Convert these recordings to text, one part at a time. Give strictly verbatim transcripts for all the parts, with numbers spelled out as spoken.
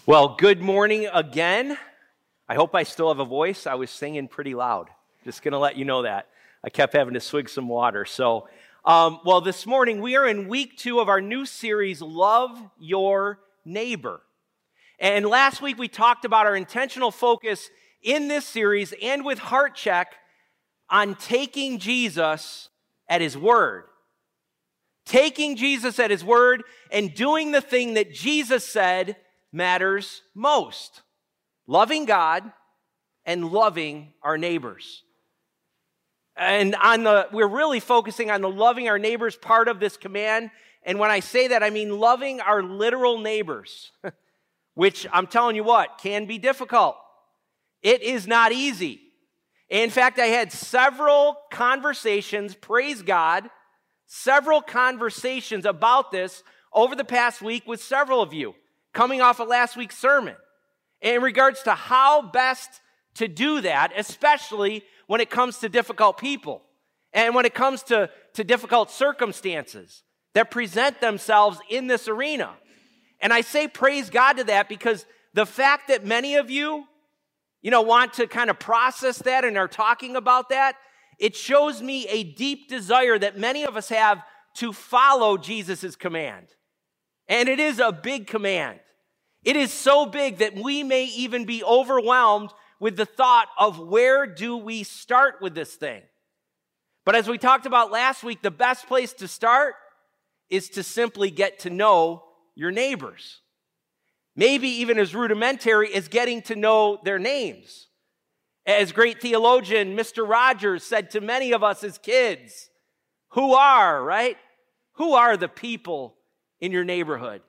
Well, good morning again. I hope I still have a voice. I was singing pretty loud. Just going to let you know that. I kept having to swig some water. So, um, well, this morning we are in week two of our new series, Love Your Neighbor. And last week we talked about our intentional focus in this series and with Heart Check on taking Jesus at His word. Taking Jesus at His word and doing the thing that Jesus said matters most. Loving God and loving our neighbors. And on the we're really focusing on the loving our neighbors part of this command. And when I say that, I mean loving our literal neighbors, which I'm telling you what, can be difficult. It is not easy. In fact, I had several conversations, praise God, several conversations about this over the past week with several of you, coming off of last week's sermon, in regards to how best to do that, especially when it comes to difficult people and when it comes to, to difficult circumstances that present themselves in this arena. And I say praise God to that because the fact that many of you, you know, want to kind of process that and are talking about that, it shows me a deep desire that many of us have to follow Jesus' command. And it is a big command. It is so big that we may even be overwhelmed with the thought of where do we start with this thing. But as we talked about last week, the best place to start is to simply get to know your neighbors. Maybe even as rudimentary as getting to know their names. As great theologian Mister Rogers said to many of us as kids, who are, right? Who are the people in your neighborhood?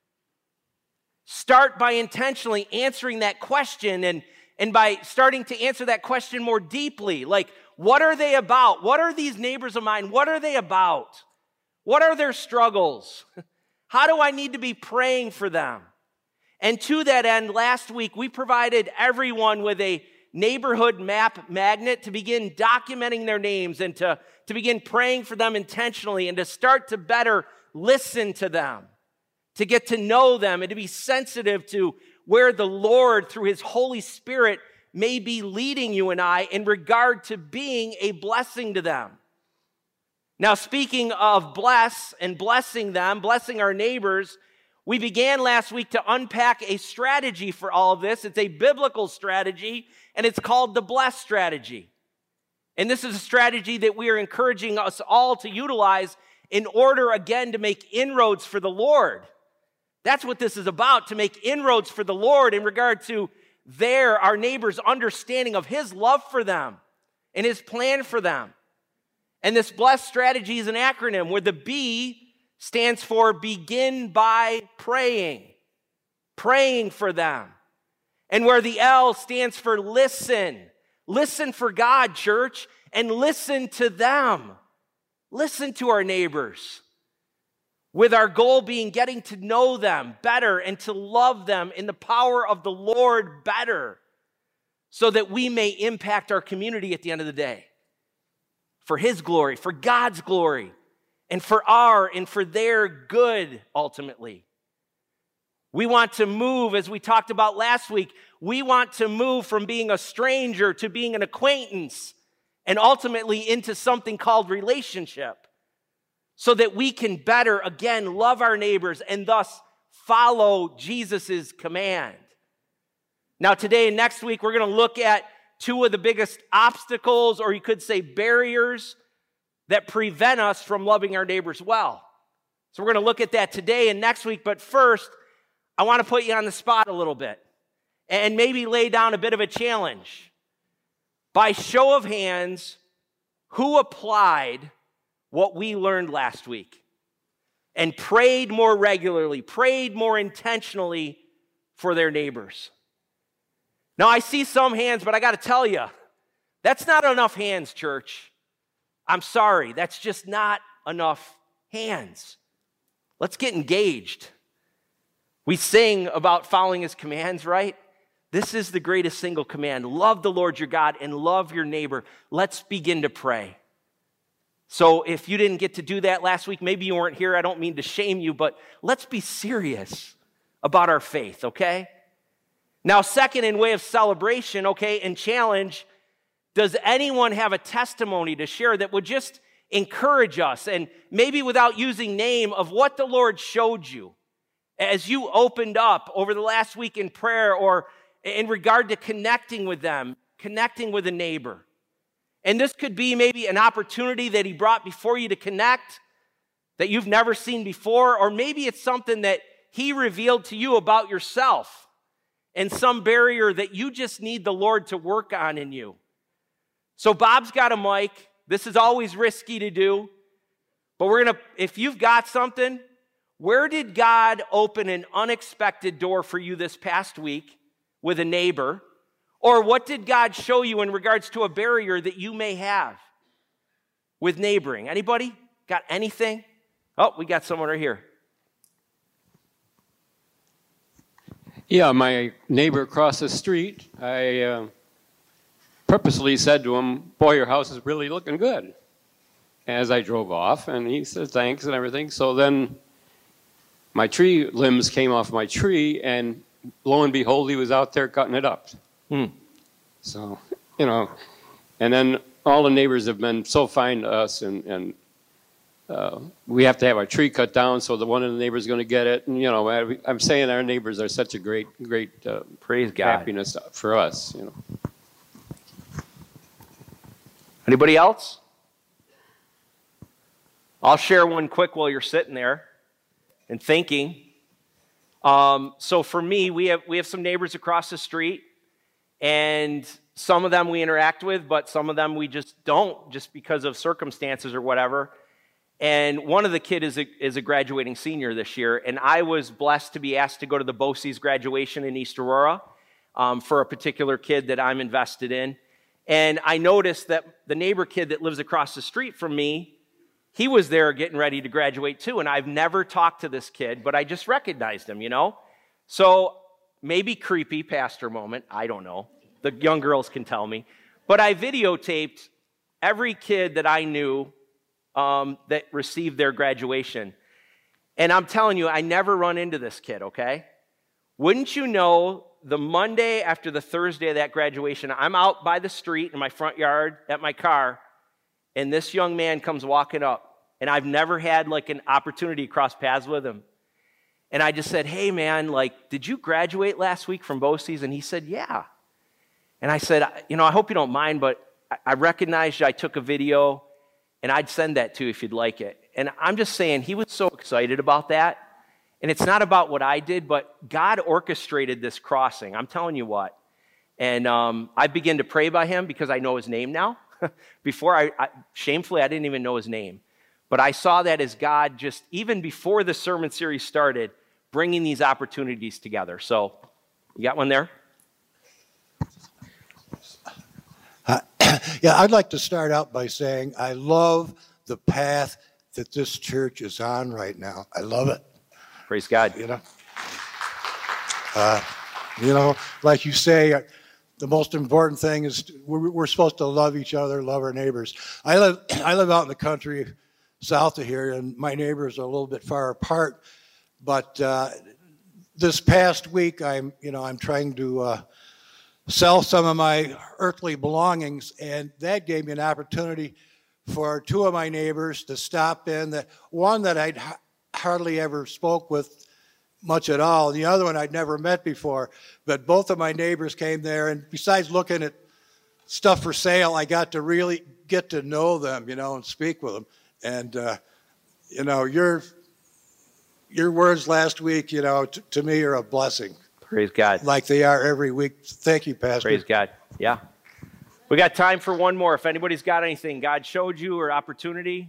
Start by intentionally answering that question and, and by starting to answer that question more deeply. Like, what are they about? What are these neighbors of mine? What are they about? What are their struggles? How do I need to be praying for them? And to that end, last week, we provided everyone with a neighborhood map magnet to begin documenting their names and to, to begin praying for them intentionally and to start to better listen to them, to get to know them and to be sensitive to where the Lord, through His Holy Spirit, may be leading you and I in regard to being a blessing to them. Now, speaking of bless and blessing them, blessing our neighbors, we began last week to unpack a strategy for all of this. It's a biblical strategy, and it's called the bless strategy. And this is a strategy that we are encouraging us all to utilize in order, again, to make inroads for the Lord. That's what this is about, to make inroads for the Lord in regard to their, our neighbors' understanding of His love for them and His plan for them. And this bless strategy is an acronym where the B stands for begin by praying, praying for them. And where the L stands for listen. Listen for God, church, and listen to them. Listen to our neighbors. With our goal being getting to know them better and to love them in the power of the Lord better so that we may impact our community at the end of the day. For His glory, for God's glory, and for our and for their good, ultimately. We want to move, as we talked about last week, we want to move from being a stranger to being an acquaintance and ultimately into something called relationship so that we can better, again, love our neighbors and thus follow Jesus' command. Now, today and next week, we're going to look at two of the biggest obstacles, or you could say barriers, that prevent us from loving our neighbors well. So we're going to look at that today and next week. But first, I want to put you on the spot a little bit and maybe lay down a bit of a challenge. By show of hands, who applied what we learned last week and prayed more regularly, prayed more intentionally for their neighbors? Now, I see some hands, but I got to tell you, that's not enough hands, church. I'm sorry, that's just not enough hands. Let's get engaged. We sing about following His commands, right? This is the greatest single command. Love the Lord your God and love your neighbor. Let's begin to pray. So if you didn't get to do that last week, maybe you weren't here. I don't mean to shame you, but let's be serious about our faith, okay? Now, second, in way of celebration, okay, and challenge, does anyone have a testimony to share that would just encourage us, and maybe without using name, of what the Lord showed you as you opened up over the last week in prayer, or in regard to connecting with them, connecting with a neighbor? And this could be maybe an opportunity that he brought before you to connect that you've never seen before, or maybe it's something that he revealed to you about yourself and some barrier that you just need the Lord to work on in you. So Bob's got a mic. This is always risky to do, but we're going to, if you've got something, where did God open an unexpected door for you this past week with a neighbor? Or what did God show you in regards to a barrier that you may have with neighboring? Anybody got anything? Oh, we got someone right here. Yeah, my neighbor across the street, I uh, purposely said to him, boy, your house is really looking good, as I drove off. And he said thanks and everything. So then my tree limbs came off my tree, and lo and behold, he was out there cutting it up. Hmm. So, you know, and then all the neighbors have been so fine to us, and, and uh, we have to have our tree cut down so that one of the neighbors is going to get it. And, you know, I, I'm saying our neighbors are such a great, great uh, praise God, happiness for us, you know. Anybody else? I'll share one quick while you're sitting there and thinking. Um, so for me, we have we have some neighbors across the street, and some of them we interact with, but some of them we just don't, just because of circumstances or whatever. And one of the kid is a, is a graduating senior this year, and I was blessed to be asked to go to the B O C E S graduation in East Aurora um, for a particular kid that I'm invested in. And I noticed that the neighbor kid that lives across the street from me, he was there getting ready to graduate too, and I've never talked to this kid, but I just recognized him, you know? So maybe creepy pastor moment, I don't know. The young girls can tell me. But I videotaped every kid that I knew um, that received their graduation. And I'm telling you, I never run into this kid, okay? Wouldn't you know, the Monday after the Thursday of that graduation, I'm out by the street in my front yard at my car, and this young man comes walking up, and I've never had like an opportunity to cross paths with him. And I just said, hey man, like, did you graduate last week from B O C E S? And he said, yeah. And I said, you know, I hope you don't mind, but I recognized you. I took a video, and I'd send that to you if you'd like it. And I'm just saying, he was so excited about that. And it's not about what I did, but God orchestrated this crossing. I'm telling you what. And um, I began to pray by him because I know his name now. Before, I, I shamefully, I didn't even know his name. But I saw that as God just, even before the sermon series started, bringing these opportunities together. So, you got one there? Uh, yeah, I'd like to start out by saying I love the path that this church is on right now. I love it. Praise God. You know, uh, you know, like you say, uh, the most important thing is we're, we're supposed to love each other, love our neighbors. I live, I live out in the country south of here, and my neighbors are a little bit far apart. But uh, this past week, I'm, you know, I'm trying to uh, sell some of my earthly belongings, and that gave me an opportunity for two of my neighbors to stop in. The one that I'd ha- hardly ever spoke with much at all, and the other one I'd never met before. But both of my neighbors came there, and besides looking at stuff for sale, I got to really get to know them, you know, and speak with them. And uh, you know, your your words last week, you know, t- to me are a blessing. Praise God. Like they are every week. Thank you, Pastor. Praise God. Yeah. We got time for one more. If anybody's got anything God showed you or opportunity.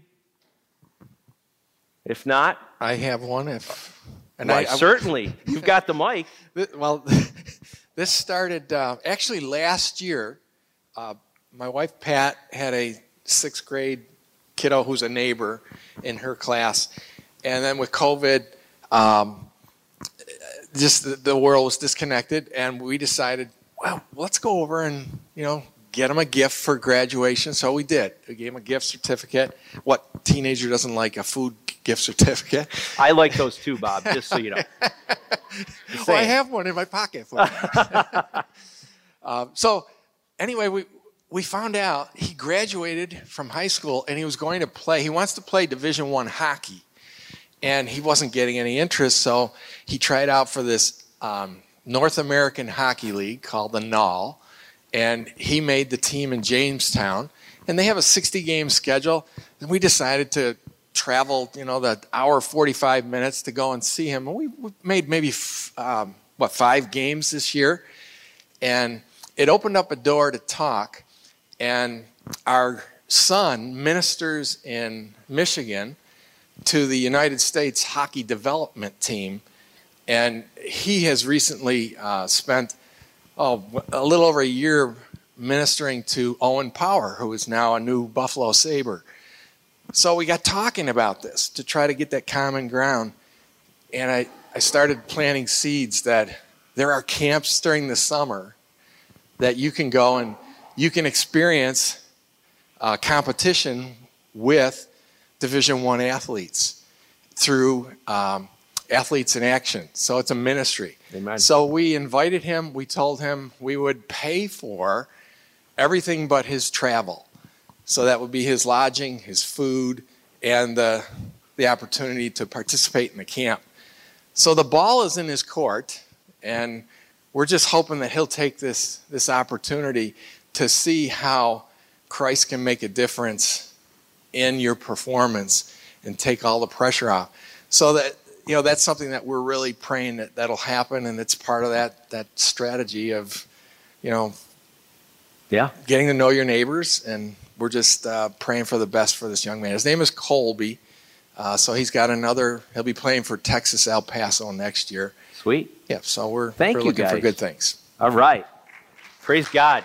If not, I have one. If and why, I, I certainly you've got the mic. Well, this started uh, actually last year. Uh, my wife Pat had a sixth grade kiddo who's a neighbor in her class, and then with COVID, um, just the, the world was disconnected, and we decided, well, let's go over and you know get him a gift for graduation. So we did. We gave him a gift certificate. What teenager doesn't like a food gift certificate. I like those too, Bob, just so you know. Just Well, I saying. have one in my pocket for you. um, so anyway, we we found out he graduated from high school and he was going to play. He wants to play Division One hockey, and he wasn't getting any interest, so he tried out for this um, North American Hockey League called the N A L, and he made the team in Jamestown. And they have a sixty-game schedule, and we decided to travel, you know, the hour forty-five minutes to go and see him. And we, we made maybe, f- um, what, five games this year. And it opened up a door to talk. And our son ministers in Michigan to the United States Hockey Development Team. And he has recently uh, spent, oh, a little over a year ministering to Owen Power, who is now a new Buffalo Sabre. So we got talking about this to try to get that common ground. And I, I started planting seeds that there are camps during the summer that you can go and you can experience uh, competition with Division One athletes through um, Athletes in Action. So it's a ministry. Amen. So we invited him. We told him we would pay for everything but his travel. So that would be his lodging, his food, and the, the opportunity to participate in the camp. So the ball is in his court, and we're just hoping that he'll take this, this opportunity to see how Christ can make a difference in your performance and take all the pressure off. So that, you know, that's something that we're really praying that that'll happen, and it's part of that, that strategy of, you know, Yeah. getting to know your neighbors, and we're just uh, praying for the best for this young man. His name is Colby, uh, so he's got another, he'll be playing for Texas El Paso next year. Sweet. Yeah, so we're, Thank we're you, looking for guys. good things. All right. Praise God.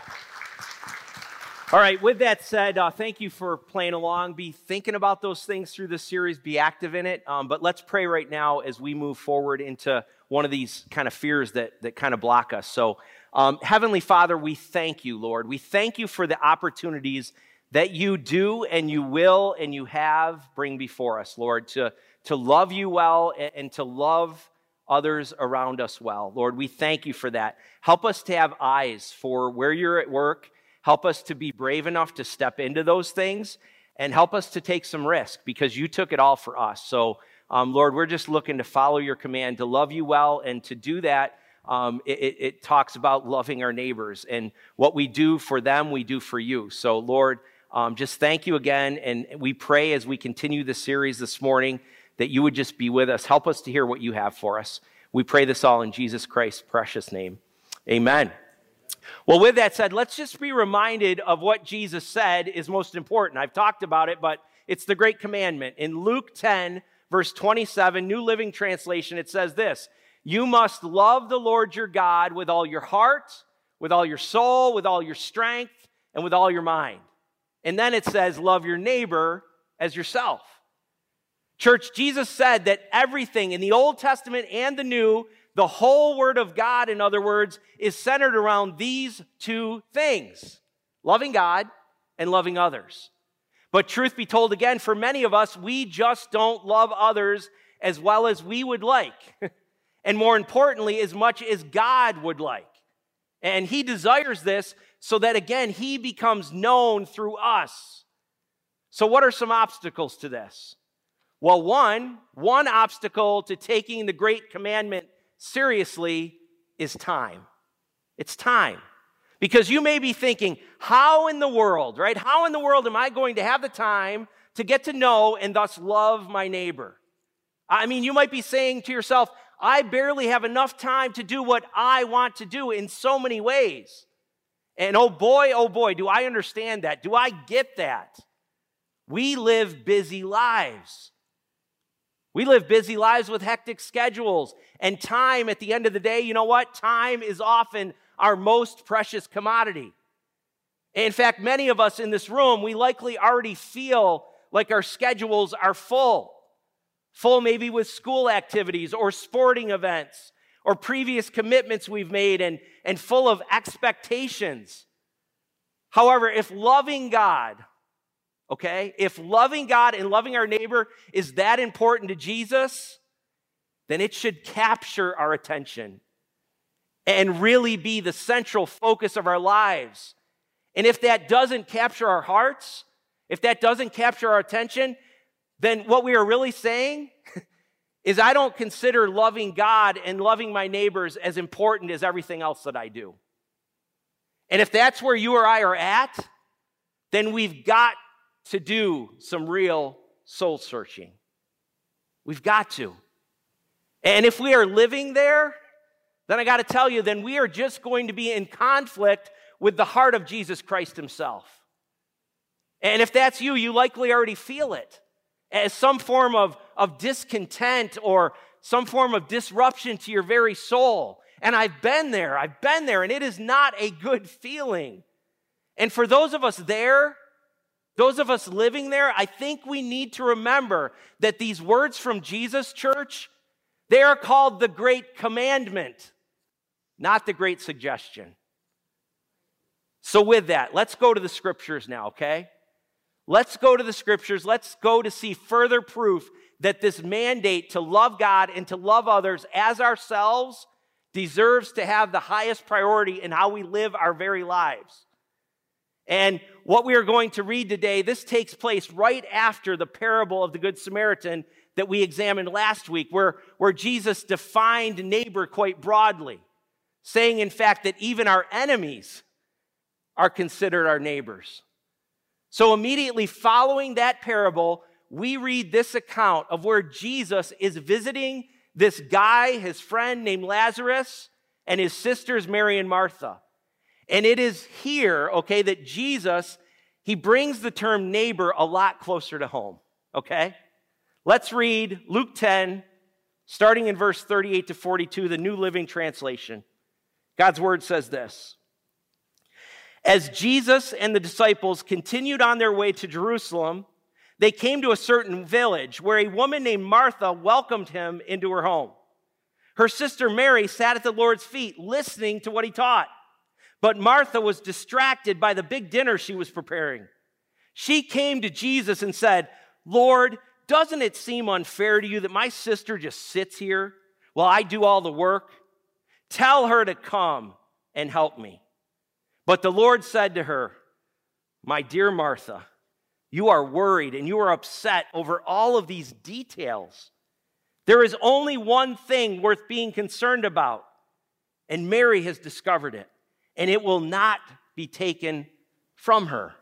All right, with that said, uh, thank you for playing along. Be thinking about those things through this series. Be active in it. Um, but let's pray right now as we move forward into one of these kind of fears that, that kind of block us. So, um, Heavenly Father, we thank you, Lord. We thank you for the opportunities that you do and you will and you have bring before us, Lord, to, to love you well and, and to love others around us well. Lord, we thank you for that. Help us to have eyes for where you're at work. Help us to be brave enough to step into those things, and help us to take some risk because you took it all for us. So, um, Lord, we're just looking to follow your command, to love you well, and to do that, um, it, it talks about loving our neighbors, and what we do for them, we do for you. So, Lord, um, just thank you again, and we pray as we continue the series this morning that you would just be with us. Help us to hear what you have for us. We pray this all in Jesus Christ's precious name. Amen. Well, with that said, let's just be reminded of what Jesus said is most important. I've talked about it, but it's the great commandment. In Luke ten, verse twenty-seven, New Living Translation, it says this: you must love the Lord your God with all your heart, with all your soul, with all your strength, and with all your mind. And then it says, love your neighbor as yourself. Church, Jesus said that everything in the Old Testament and the New, the whole Word of God, in other words, is centered around these two things: loving God and loving others. But truth be told again, for many of us, we just don't love others as well as we would like. And more importantly, as much as God would like. And He desires this so that, again, He becomes known through us. So what are some obstacles to this? Well, one, one obstacle to taking the great commandment seriously is time. It's time. Because you may be thinking, how in the world, right? How in the world am I going to have the time to get to know and thus love my neighbor? I mean, you might be saying to yourself, I barely have enough time to do what I want to do in so many ways. And oh boy, oh boy, do I understand that. Do I get that? We live busy lives. We live busy lives with hectic schedules, and time at the end of the day, you know what? Time is often our most precious commodity. In fact, many of us in this room, we likely already feel like our schedules are full. Full maybe with school activities or sporting events or previous commitments we've made, and, and full of expectations. However, if loving God okay? If loving God and loving our neighbor is that important to Jesus, then it should capture our attention and really be the central focus of our lives. And if that doesn't capture our hearts, if that doesn't capture our attention, then what we are really saying is I don't consider loving God and loving my neighbors as important as everything else that I do. And if that's where you or I are at, then we've got to do some real soul searching. We've got to. And if we are living there, then I got to tell you, then we are just going to be in conflict with the heart of Jesus Christ himself. And if that's you, you likely already feel it as some form of, of discontent or some form of disruption to your very soul. And I've been there, I've been there, and it is not a good feeling. And for those of us there, those of us living there, I think we need to remember that these words from Jesus, church, they are called the Great Commandment, not the Great Suggestion. So with that, let's go to the scriptures now, okay? Let's go to the scriptures. Let's go to see further proof that this mandate to love God and to love others as ourselves deserves to have the highest priority in how we live our very lives. And what we are going to read today, this takes place right after the parable of the Good Samaritan that we examined last week, where, where Jesus defined neighbor quite broadly, saying, in fact, that even our enemies are considered our neighbors. So immediately following that parable, we read this account of where Jesus is visiting this guy, his friend named Lazarus, and his sisters Mary and Martha. And it is here, okay, that Jesus, he brings the term neighbor a lot closer to home, okay? Let's read Luke ten, starting in verse thirty-eight to forty-two, the New Living Translation. God's word says this: As Jesus and the disciples continued on their way to Jerusalem, they came to a certain village where a woman named Martha welcomed him into her home. Her sister Mary sat at the Lord's feet listening to what he taught. But Martha was distracted by the big dinner she was preparing. She came to Jesus and said, Lord, doesn't it seem unfair to you that my sister just sits here while I do all the work? Tell her to come and help me. But the Lord said to her, My dear Martha, you are worried and you are upset over all of these details. There is only one thing worth being concerned about, and Mary has discovered it, and it will not be taken from her.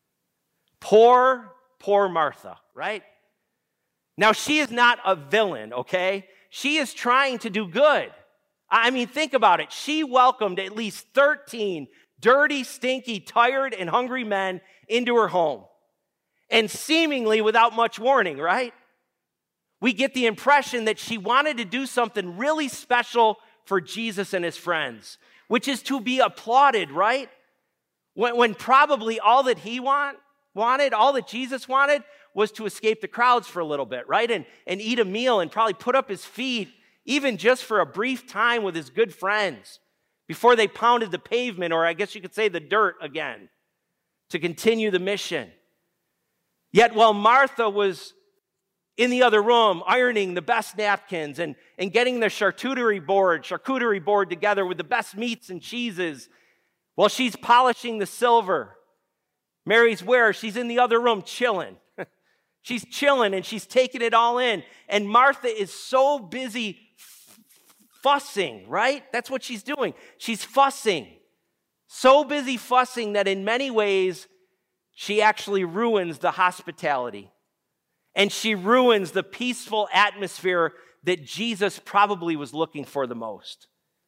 Poor, poor Martha, right? Now, she is not a villain, okay? She is trying to do good. I mean, think about it. She welcomed at least thirteen dirty, stinky, tired, and hungry men into her home. And seemingly without much warning, right? We get the impression that she wanted to do something really special for Jesus and his friends, which is to be applauded, right? When, when probably all that he want, wanted, all that Jesus wanted, was to escape the crowds for a little bit, right? And, and eat a meal and probably put up his feet, even just for a brief time with his good friends, before they pounded the pavement, or I guess you could say the dirt again, to continue the mission. Yet while Martha was in the other room ironing the best napkins and, and getting the charcuterie board, charcuterie board together with the best meats and cheeses, while she's polishing the silver, Mary's where? She's in the other room chilling. She's chilling and she's taking it all in. And Martha is so busy f- fussing, right? That's what she's doing. She's fussing. So busy fussing that in many ways, she actually ruins the hospitality. And she ruins the peaceful atmosphere that Jesus probably was looking for the most.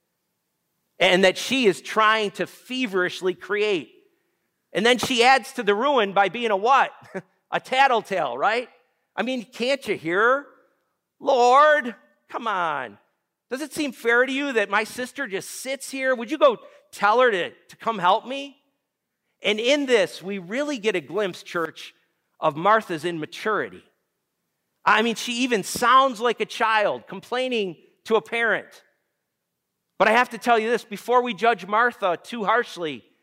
And that she is trying to feverishly create. And then she adds to the ruin by being a what? A tattletale, right? I mean, can't you hear her? Lord, come on. Does it seem fair to you that my sister just sits here? Would you go tell her to, to come help me? And in this, we really get a glimpse, church, of Martha's immaturity. I mean, she even sounds like a child complaining to a parent. But I have to tell you this, before we judge Martha too harshly,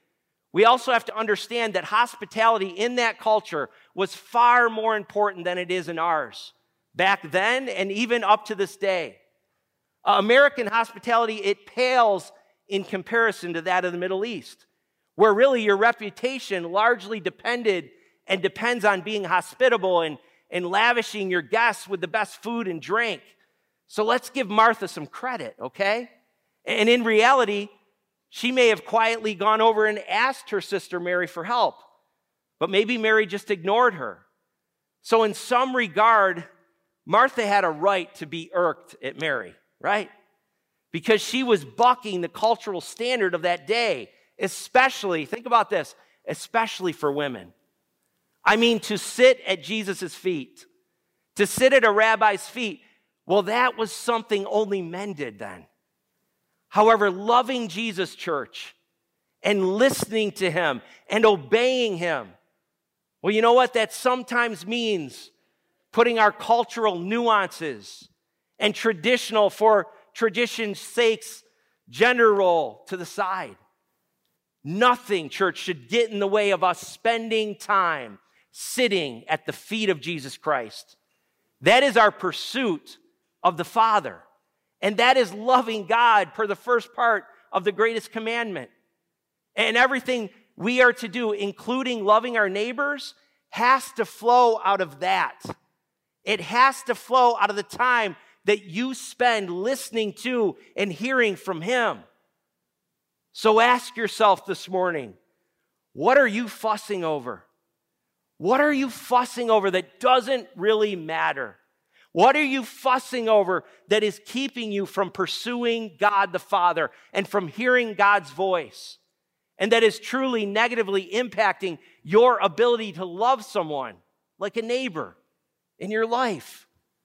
We also have to understand that hospitality in that culture was far more important than it is in ours, back then and even up to this day. Uh, American hospitality, it pales in comparison to that of the Middle East, where really your reputation largely depended and depends on being hospitable and, and lavishing your guests with the best food and drink. So let's give Martha some credit, okay? And in reality, she may have quietly gone over and asked her sister Mary for help, but maybe Mary just ignored her. So in some regard, Martha had a right to be irked at Mary, right? Because she was bucking the cultural standard of that day, especially, think about this, especially for women. I mean, to sit at Jesus' feet, to sit at a rabbi's feet, well, that was something only men did then. However, loving Jesus, church, and listening to him and obeying him, well, you know what? That sometimes means putting our cultural nuances and traditional, for tradition's sake's gender role to the side. Nothing, church, should get in the way of us spending time sitting at the feet of Jesus Christ. That is our pursuit of the Father. And that is loving God per the first part of the greatest commandment. And everything we are to do, including loving our neighbors, has to flow out of that. It has to flow out of the time that you spend listening to and hearing from him. So ask yourself this morning, what are you fussing over? What are you fussing over that doesn't really matter? What are you fussing over that is keeping you from pursuing God the Father and from hearing God's voice? And that is truly negatively impacting your ability to love someone, like a neighbor, in your life.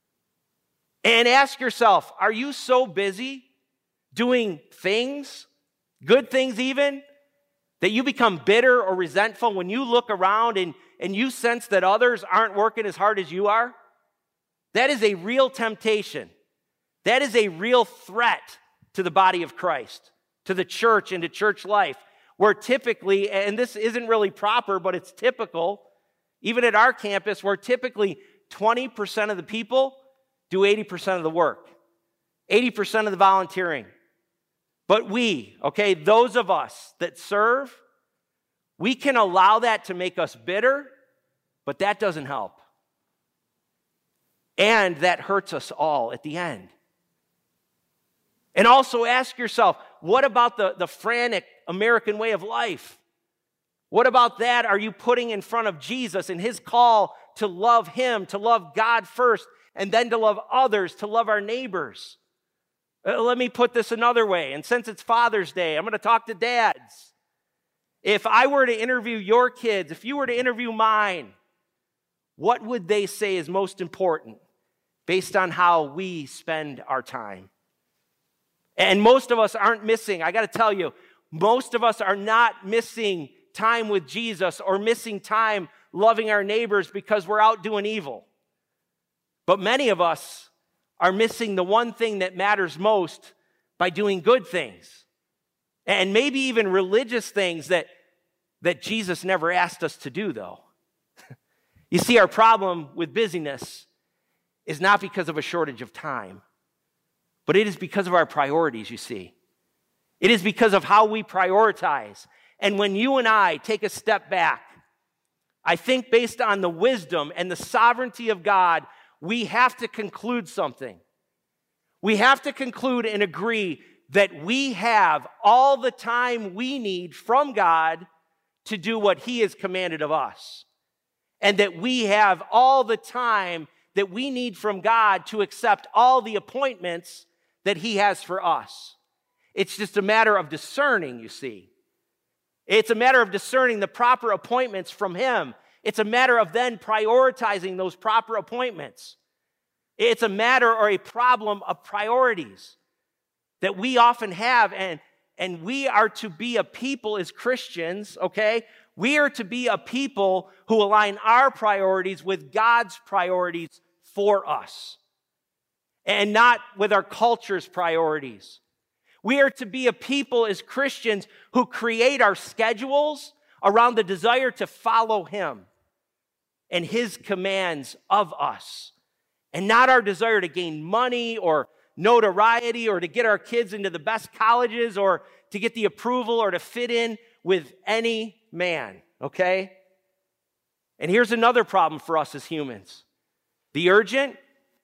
And ask yourself, are you so busy doing things, good things even, that you become bitter or resentful when you look around and, and you sense that others aren't working as hard as you are? That is a real temptation. That is a real threat to the body of Christ, to the church and to church life, where typically, and this isn't really proper, but it's typical, even at our campus, where typically twenty percent of the people do eighty percent of the work, eighty percent of the volunteering. But we, okay, those of us that serve, we can allow that to make us bitter, but that doesn't help. And that hurts us all at the end. And also ask yourself, what about the, the frantic American way of life? What about that are you putting in front of Jesus and his call to love him, to love God first, and then to love others, to love our neighbors? Uh, let me put this another way. And since it's Father's Day, I'm going to talk to dads. If I were to interview your kids, if you were to interview mine, what would they say is most important based on how we spend our time? And most of us aren't missing, I got to tell you, most of us are not missing time with Jesus or missing time loving our neighbors because we're out doing evil. But many of us are missing the one thing that matters most by doing good things. And maybe even religious things that, that Jesus never asked us to do, though. You see, our problem with busyness is not because of a shortage of time, but it is because of our priorities, you see. It is because of how we prioritize. And when you and I take a step back, I think based on the wisdom and the sovereignty of God, we have to conclude something. We have to conclude and agree that we have all the time we need from God to do what he has commanded of us. And that we have all the time that we need from God to accept all the appointments that he has for us. It's just a matter of discerning, you see. It's a matter of discerning the proper appointments from him. It's a matter of then prioritizing those proper appointments. It's a matter or a problem of priorities that we often have, and, and we are to be a people as Christians, okay? We are to be a people who align our priorities with God's priorities for us, and not with our culture's priorities. We are to be a people as Christians who create our schedules around the desire to follow him and his commands of us, and not our desire to gain money or notoriety or to get our kids into the best colleges or to get the approval or to fit in with any man, okay? And here's another problem for us as humans. The urgent,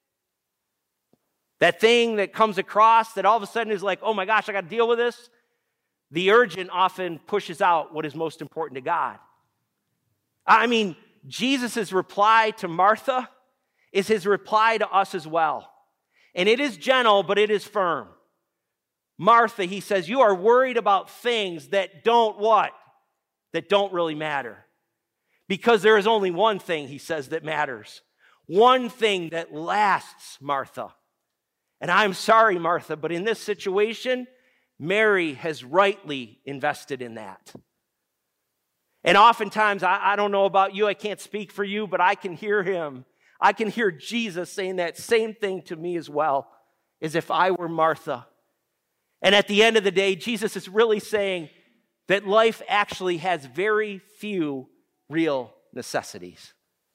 that thing that comes across that all of a sudden is like, oh my gosh, I got to deal with this. The urgent often pushes out what is most important to God. I mean, Jesus' reply to Martha is his reply to us as well. And it is gentle, but it is firm. Martha, he says, you are worried about things that don't what? That don't really matter. Because there is only one thing, he says, that matters. One thing that lasts, Martha. And I'm sorry, Martha, but in this situation, Mary has rightly invested in that. And oftentimes, I, I don't know about you, I can't speak for you, but I can hear him. I can hear Jesus saying that same thing to me as well, as if I were Martha. And at the end of the day, Jesus is really saying that life actually has very few real necessities.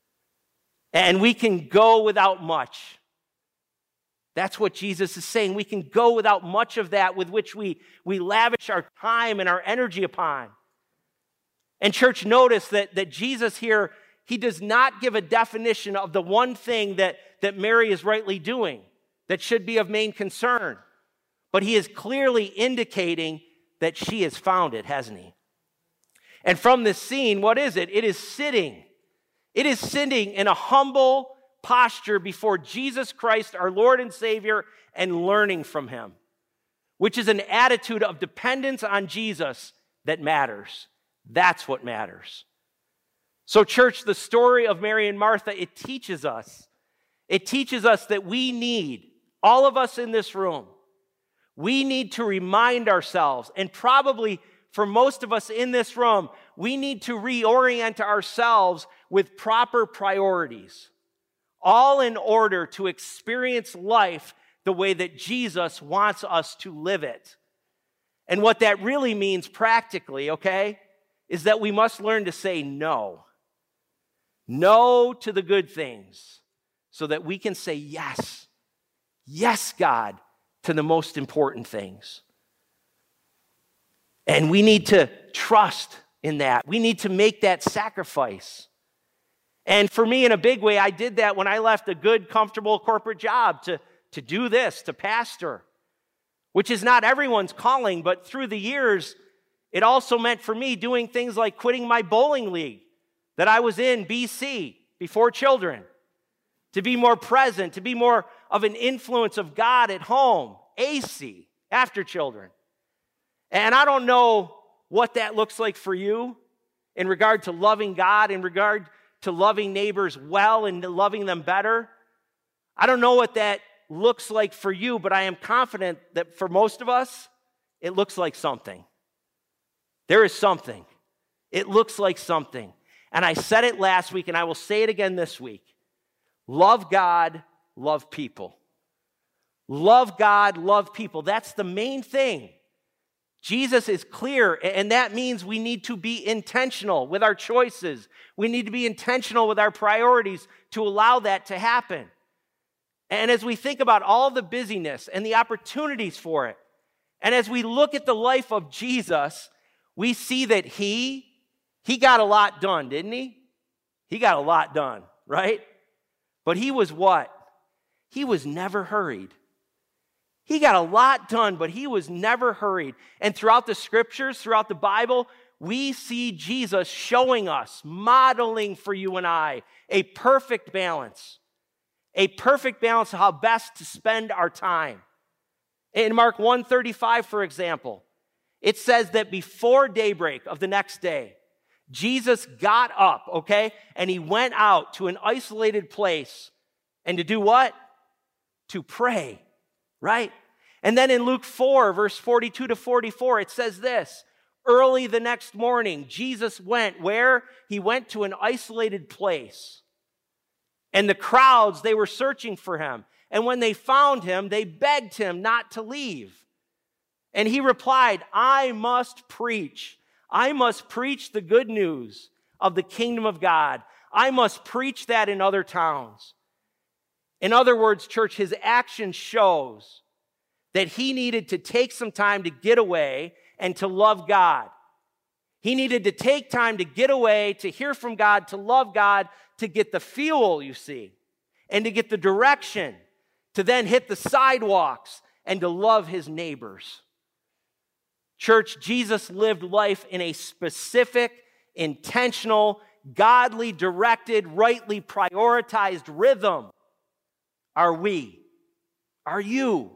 And we can go without much. That's what Jesus is saying. We can go without much of that with which we, we lavish our time and our energy upon. And church, notice that, that Jesus here, he does not give a definition of the one thing that, that Mary is rightly doing that should be of main concern. But he is clearly indicating that she has found it, hasn't he? And from this scene, what is it? It is sitting. It is sitting in a humble posture before Jesus Christ, our Lord and Savior, and learning from him, which is an attitude of dependence on Jesus that matters. That's what matters. So, church, the story of Mary and Martha, it teaches us. It teaches us that we need, all of us in this room, we need to remind ourselves, and probably for most of us in this room, we need to reorient ourselves with proper priorities, all in order to experience life the way that Jesus wants us to live it. And what that really means practically, okay, is that we must learn to say no. No to the good things so that we can say yes. Yes, God, to the most important things. And we need to trust in that. We need to make that sacrifice. And for me, in a big way, I did that when I left a good, comfortable corporate job to, to do this, to pastor, which is not everyone's calling, but through the years, it also meant for me doing things like quitting my bowling league that I was in, B C, before children, to be more present, to be more of an influence of God at home, A C, after children. And I don't know what that looks like for you in regard to loving God, in regard to loving neighbors well and loving them better. I don't know what that looks like for you, but I am confident that for most of us, it looks like something. There is something. It looks like something. And I said it last week, and I will say it again this week. Love God, love people. Love God, love people. That's the main thing. Jesus is clear, and that means we need to be intentional with our choices. We need to be intentional with our priorities to allow that to happen. And as we think about all the busyness and the opportunities for it, and as we look at the life of Jesus, we see that he, he got a lot done, didn't he? He got a lot done, right? But he was what? He was never hurried. He got a lot done, but he was never hurried. And throughout the scriptures, throughout the Bible, we see Jesus showing us, modeling for you and I, a perfect balance. A perfect balance of how best to spend our time. In Mark one thirty-five, for example, it says that before daybreak of the next day, Jesus got up, okay, and he went out to an isolated place. And to do what? To pray. Right? And then in Luke four, verse forty-two to forty-four, it says this. Early the next morning, Jesus went where? He went to an isolated place. And the crowds, they were searching for him. And when they found him, they begged him not to leave. And he replied, I must preach. I must preach the good news of the kingdom of God. I must preach that in other towns. In other words, church, his action shows that he needed to take some time to get away and to love God. He needed to take time to get away, to hear from God, to love God, to get the fuel, you see, and to get the direction, to then hit the sidewalks and to love his neighbors. Church, Jesus lived life in a specific, intentional, godly directed, rightly prioritized rhythm. Are we? Are you?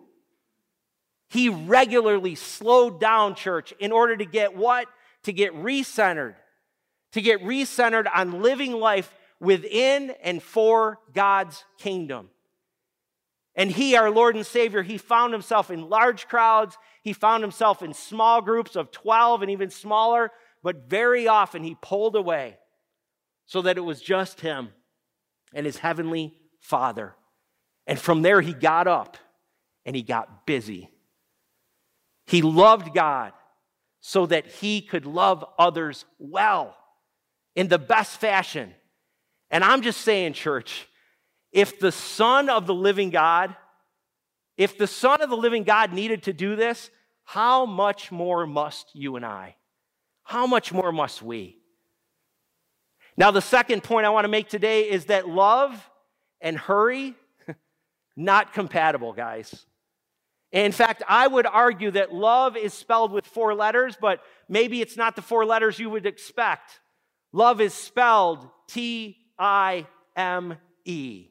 He regularly slowed down, church, in order to get what? To get recentered. To get recentered on living life within and for God's kingdom. And he, our Lord and Savior, he found himself in large crowds. He found himself in small groups of twelve and even smaller. But very often he pulled away so that it was just him and his heavenly Father. And from there he got up and he got busy. He loved God so that he could love others well in the best fashion. And I'm just saying, church, if the Son of the living God, if the Son of the living God needed to do this, how much more must you and I? How much more must we? Now, the second point I want to make today is that love and hurry, not compatible, guys. In fact, I would argue that love is spelled with four letters, but maybe it's not the four letters you would expect. Love is spelled T I M E.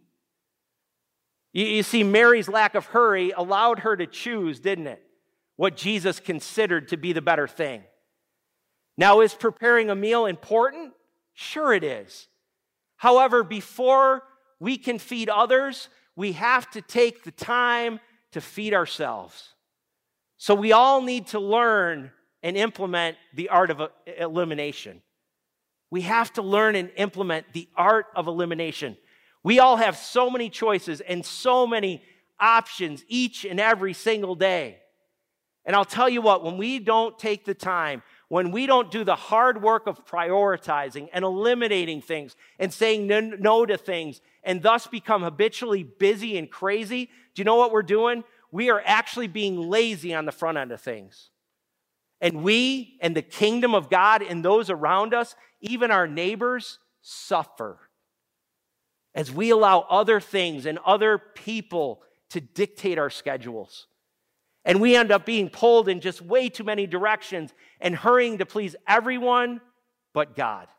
You, you see, Mary's lack of hurry allowed her to choose, didn't it? What Jesus considered to be the better thing. Now, is preparing a meal important? Sure it is. However, before we can feed others, we have to take the time to feed ourselves. So we all need to learn and implement the art of elimination. We have to learn and implement the art of elimination. We all have so many choices and so many options each and every single day. And I'll tell you what, when we don't take the time, when we don't do the hard work of prioritizing and eliminating things and saying no to things and thus become habitually busy and crazy, do you know what we're doing? We are actually being lazy on the front end of things. And we and the kingdom of God and those around us, even our neighbors, suffer as we allow other things and other people to dictate our schedules. And we end up being pulled in just way too many directions and hurrying to please everyone but God.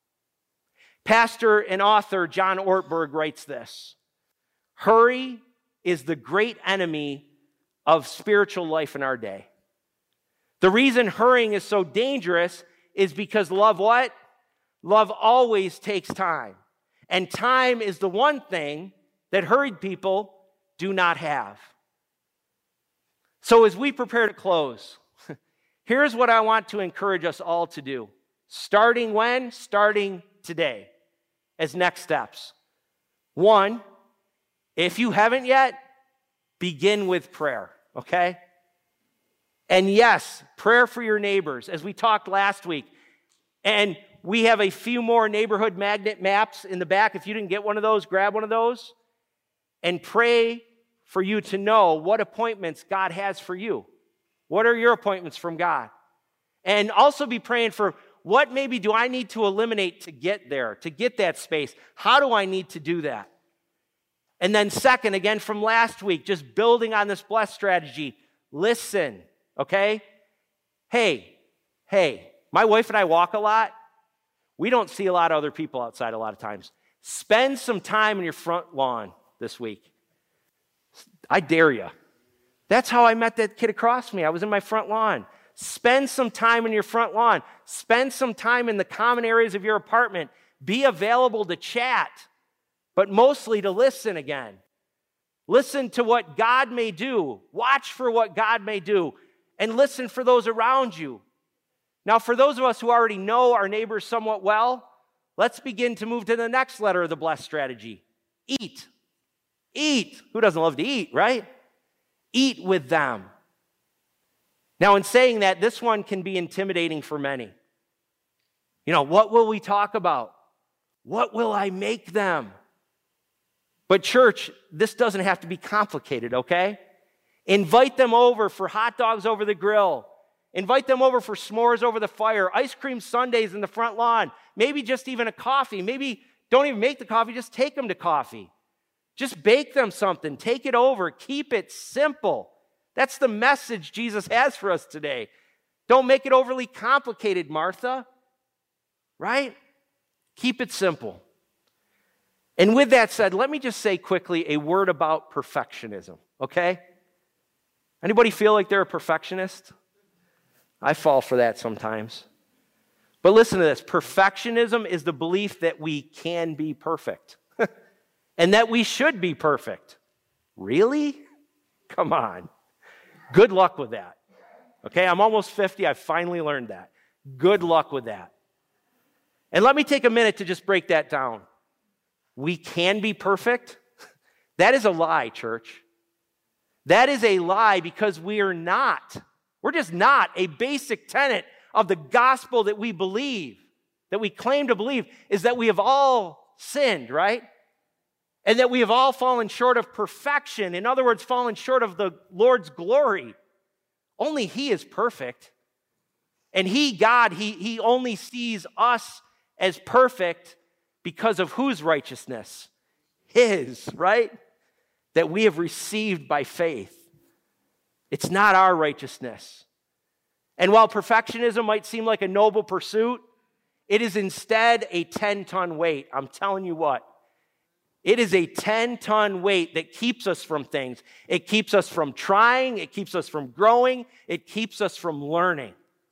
Pastor and author John Ortberg writes this: hurry is the great enemy of spiritual life in our day. The reason hurrying is so dangerous is because love what? Love always takes time. And time is the one thing that hurried people do not have. So as we prepare to close, here's what I want to encourage us all to do. Starting when? Starting today as next steps. One, if you haven't yet, begin with prayer, okay? And yes, prayer for your neighbors, as we talked last week. And we have a few more neighborhood magnet maps in the back. If you didn't get one of those, grab one of those. And pray for you to know what appointments God has for you. What are your appointments from God? And also be praying for what maybe do I need to eliminate to get there, to get that space? How do I need to do that? And then second, again from last week, just building on this blessed strategy, listen, okay? Hey, hey, my wife and I walk a lot. We don't see a lot of other people outside a lot of times. Spend some time in your front lawn this week. I dare you. That's how I met that kid across me. I was in my front lawn. Spend some time in your front lawn. Spend some time in the common areas of your apartment. Be available to chat, but mostly to listen again. Listen to what God may do. Watch for what God may do. And listen for those around you. Now, for those of us who already know our neighbors somewhat well, let's begin to move to the next letter of the blessed strategy. Eat. Eat. Who doesn't love to eat, right? Eat with them. Now, in saying that, this one can be intimidating for many. You know, what will we talk about? What will I make them? But church, this doesn't have to be complicated, okay? Invite them over for hot dogs over the grill. Invite them over for s'mores over the fire, ice cream sundaes in the front lawn, maybe just even a coffee. Maybe don't even make the coffee, just take them to coffee. Just bake them something, take it over, keep it simple. That's the message Jesus has for us today. Don't make it overly complicated, Martha, right? Keep it simple. And with that said, let me just say quickly a word about perfectionism, okay? Anybody feel like they're a perfectionist? I fall for that sometimes. But listen to this. Perfectionism is the belief that we can be perfect and that we should be perfect. Really? Come on. Good luck with that. Okay, I'm almost fifty. I finally learned that. Good luck with that. And let me take a minute to just break that down. We can be perfect? That is a lie, church. That is a lie because we are not. We're just not. A basic tenet of the gospel that we believe, that we claim to believe, is that we have all sinned, right? And that we have all fallen short of perfection. In other words, fallen short of the Lord's glory. Only He is perfect. And He, God, He, he only sees us as perfect because of whose righteousness? His, right? That we have received by faith. It's not our righteousness. And while perfectionism might seem like a noble pursuit, it is instead a ten-ton weight. I'm telling you what. It is a ten-ton weight that keeps us from things. It keeps us from trying. It keeps us from growing. It keeps us from learning.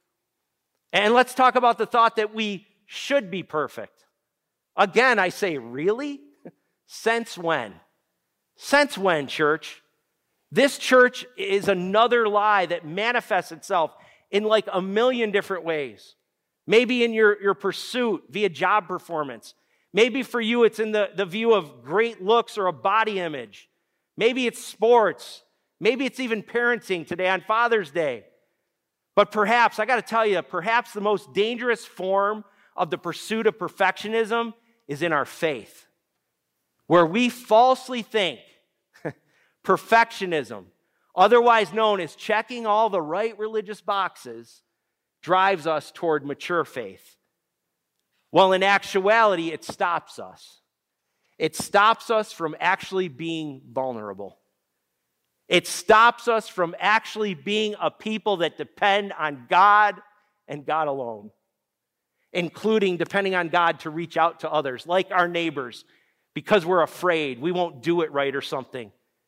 And let's talk about the thought that we should be perfect. Again, I say, really? Since when? Since when, church? This church is another lie that manifests itself in like a million different ways. Maybe in your, your pursuit via job performance. Maybe for you it's in the, the view of great looks or a body image. Maybe it's sports. Maybe it's even parenting today on Father's Day. But perhaps, I got to tell you, perhaps the most dangerous form of the pursuit of perfectionism is in our faith, where we falsely think perfectionism, otherwise known as checking all the right religious boxes, drives us toward mature faith. Well, in actuality, it stops us. It stops us from actually being vulnerable. It stops us from actually being a people that depend on God and God alone, including depending on God to reach out to others, like our neighbors, because we're afraid we won't do it right or something.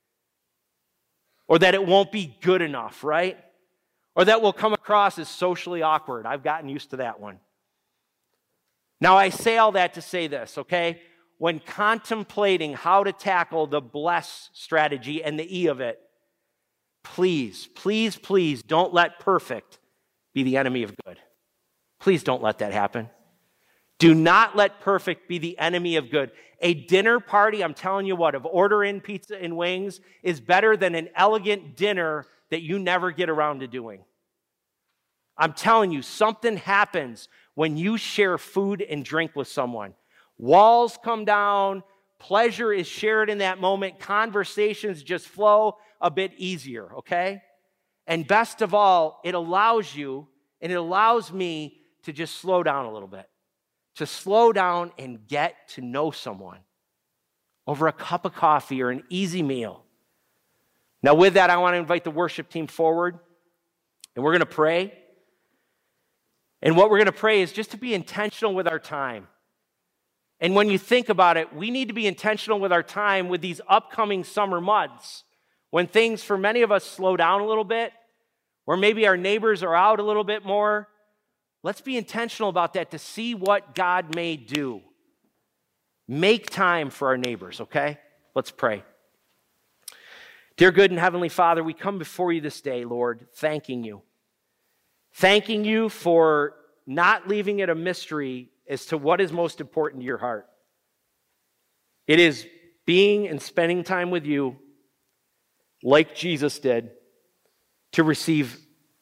Or that it won't be good enough, right? Or that we'll come across as socially awkward. I've gotten used to that one. Now, I say all that to say this, okay? When contemplating how to tackle the bless strategy and the E of it, please, please, please don't let perfect be the enemy of good. Please don't let that happen. Do not let perfect be the enemy of good. A dinner party, I'm telling you what, of order in pizza and wings is better than an elegant dinner that you never get around to doing. I'm telling you, something happens when you share food and drink with someone. Walls come down, pleasure is shared in that moment, conversations just flow a bit easier, okay? And best of all, it allows you and it allows me to just slow down a little bit, to slow down and get to know someone over a cup of coffee or an easy meal. Now, with that, I want to invite the worship team forward, and we're going to pray. And what we're going to pray is just to be intentional with our time. And when you think about it, we need to be intentional with our time with these upcoming summer months, when things for many of us slow down a little bit, or maybe our neighbors are out a little bit more. Let's be intentional about that to see what God may do. Make time for our neighbors, okay? Let's pray. Dear good and heavenly Father, we come before you this day, Lord, thanking you. Thanking you for not leaving it a mystery as to what is most important to your heart. It is being and spending time with you like Jesus did to receive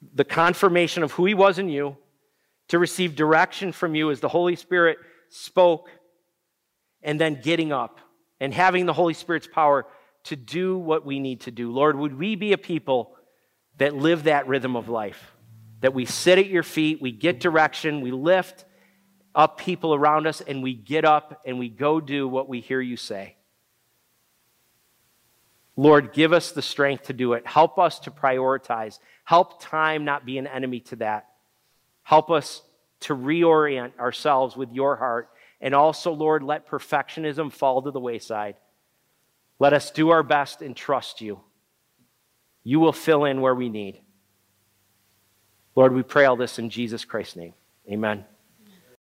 the confirmation of who he was in you, to receive direction from you as the Holy Spirit spoke, and then getting up and having the Holy Spirit's power to do what we need to do. Lord, would we be a people that live that rhythm of life, that we sit at your feet, we get direction, we lift up people around us, and we get up and we go do what we hear you say. Lord, give us the strength to do it. Help us to prioritize. Help time not be an enemy to that. Help us to reorient ourselves with your heart. And also, Lord, let perfectionism fall to the wayside. Let us do our best and trust you. You will fill in where we need. Lord, we pray all this in Jesus Christ's name. Amen.